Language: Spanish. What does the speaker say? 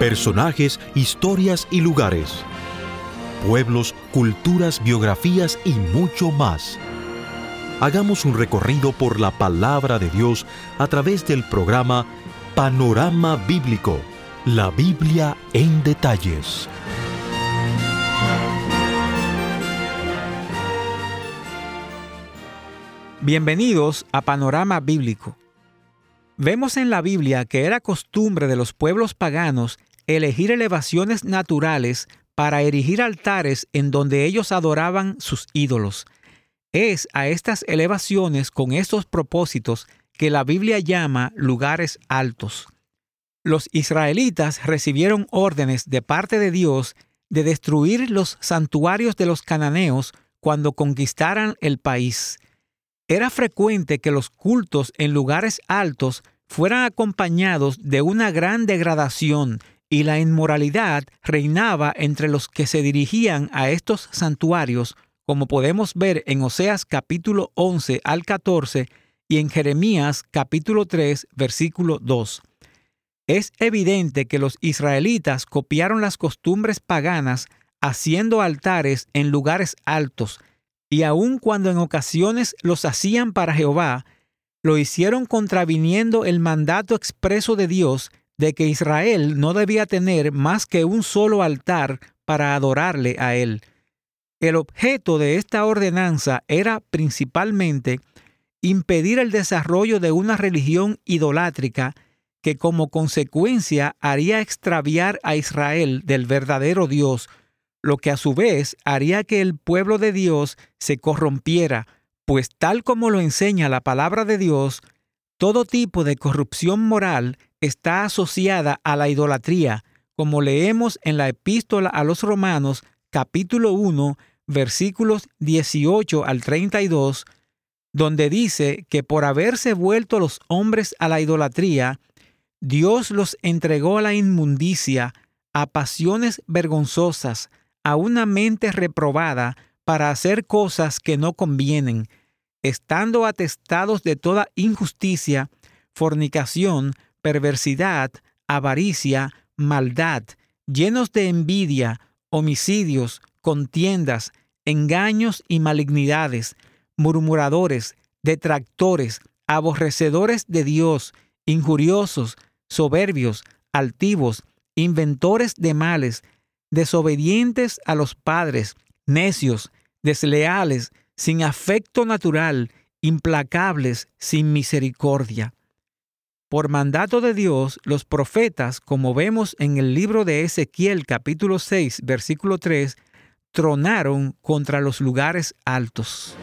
Personajes, historias y lugares. Pueblos, culturas, biografías y mucho más. Hagamos un recorrido por la palabra de Dios a través del programa Panorama Bíblico, la Biblia en detalles. Bienvenidos a Panorama Bíblico. Vemos en la Biblia que era costumbre de los pueblos paganos elegir elevaciones naturales para erigir altares en donde ellos adoraban sus ídolos. Es a estas elevaciones con estos propósitos que la Biblia llama lugares altos. Los israelitas recibieron órdenes de parte de Dios de destruir los santuarios de los cananeos cuando conquistaran el país. Era frecuente que los cultos en lugares altos fueran acompañados de una gran degradación y la inmoralidad reinaba entre los que se dirigían a estos santuarios, como podemos ver en Oseas capítulo 11 al 14 y en Jeremías capítulo 3 versículo 2. Es evidente que los israelitas copiaron las costumbres paganas haciendo altares en lugares altos, y aun cuando en ocasiones los hacían para Jehová, lo hicieron contraviniendo el mandato expreso de Dios de que Israel no debía tener más que un solo altar para adorarle a Él. El objeto de esta ordenanza era principalmente impedir el desarrollo de una religión idolátrica que como consecuencia haría extraviar a Israel del verdadero Dios, lo que a su vez haría que el pueblo de Dios se corrompiera, pues tal como lo enseña la palabra de Dios, todo tipo de corrupción moral está asociada a la idolatría, como leemos en la Epístola a los Romanos, capítulo 1, versículos 18 al 32, donde dice que por haberse vuelto los hombres a la idolatría, Dios los entregó a la inmundicia, a pasiones vergonzosas, a una mente reprobada para hacer cosas que no convienen, estando atestados de toda injusticia, fornicación, perversidad, avaricia, maldad, llenos de envidia, homicidios, contiendas, engaños y malignidades, murmuradores, detractores, aborrecedores de Dios, injuriosos, soberbios, altivos, inventores de males, desobedientes a los padres, necios, desleales, sin afecto natural, implacables, sin misericordia. Por mandato de Dios, los profetas, como vemos en el libro de Ezequiel capítulo 6, versículo 3, tronaron contra los lugares altos.